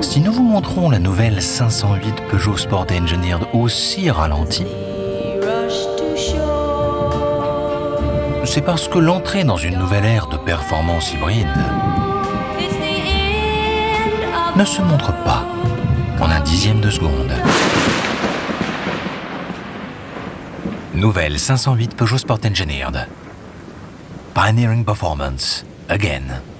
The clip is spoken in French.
Si nous vous montrons la nouvelle 508 Peugeot Sport Engineered aussi ralentie, c'est parce que l'entrée dans une nouvelle ère de performance hybride ne se montre pas en un dixième de seconde. Nouvelle 508 Peugeot Sport Engineered. Pioneering performance, again.